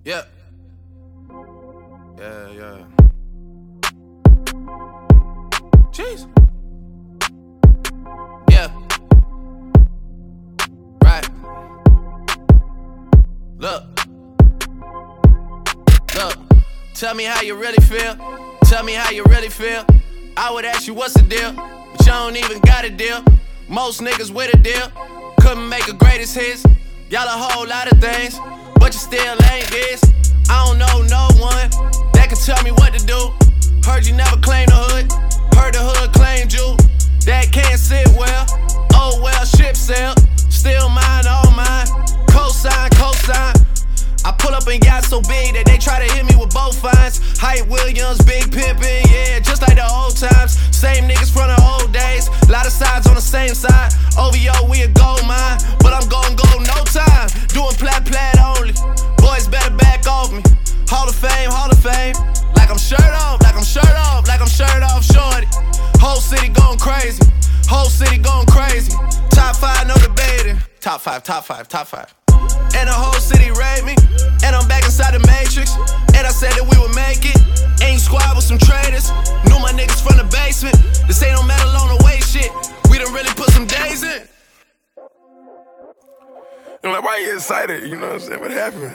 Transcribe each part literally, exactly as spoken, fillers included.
Yeah. Yeah, yeah. Jeez. Yeah. Right. Look. Look. Tell me how you really feel. Tell me how you really feel. I would ask you what's the deal, but you don't even got a deal. Most niggas with a deal couldn't make a greatest hits. Y'all a whole lot of things, but you still ain't this. I don't know no one that can tell me what to do. Heard you never claimed the hood. Heard the hood claimed you. That can't sit well. Oh well, ship sailed. Still mine, all mine. Cosign, cosign. I pull up and got so big that they try to hit me with both fines. Hype Williams, Big Pimpin', yeah, just like the old times. Same niggas from the old days. Lot of sides on the same side. O V O, we a gold mine, but I'm gon' go no time. Doing plat plat only. Boys better back off me. Hall of Fame, Hall of Fame. Like I'm shirt off, like I'm shirt off, like I'm shirt off, shorty. Whole city going crazy. Whole city going crazy. Top five, no debating. Top five, top five, top five. And the whole city rate me. And I'm back inside the Matrix. And I said that we would make it. Ain't squad with some traders. Knew my niggas from the basement. This ain't no metal on the way shit. We done really put some days in. I'm like, why you excited? You know what I'm saying? What happened?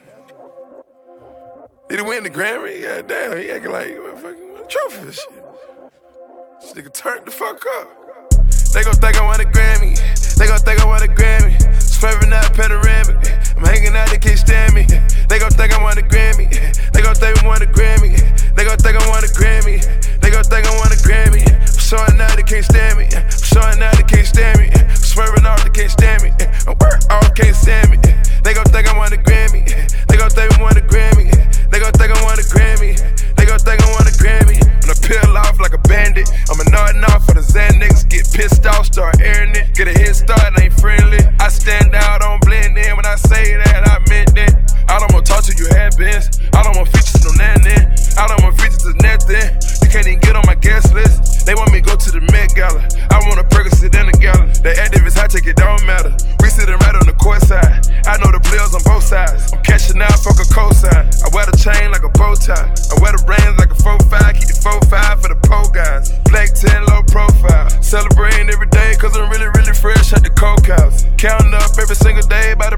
Did he win the Grammy? God damn, he acting like what fucking what trophy and shit. This nigga turned the fuck up. They gon' think I want a Grammy. They gon' think I want a Grammy. Swerving out panoramic. I'm hanging out, they can't stand me. They gon' think I want a Grammy. They gon' think I want a Grammy. They gon' think I want a Grammy. They gon' think I want a Grammy. I'm showing out, they can't stand me. I'm showing out, they can't stand me. I'm swerving off, they can't stand me. I'm work off, can't stand me. They gon' think I want a Grammy. They gon' think I want a Grammy. They gon' think I want a Grammy. They gon' think I want a Grammy. When I peel off like a bandit, I'm a nodding off for the Zan niggas. Get pissed off, start airing it. Get a head start, ain't friendly. I stand out, don't blend in. When I say that, I meant that. I don't wanna talk to you, have been. I don't want features, no nothing. I don't want features, to nothing. You can't even get on my guest list. They want me to go to the Met Gala. I want a Percocet in the gala. The activists, I take it, don't matter. We sitting right on the court side. I know the players on both sides. I'm cashing out, fuck a cosign. I wear the chain like a bow tie. I wear the rings like a four five. Keep the four five for the pole guys. Black ten, low profile. Celebrating every day, cause I'm really, really fresh at the coke house. Counting up every single day by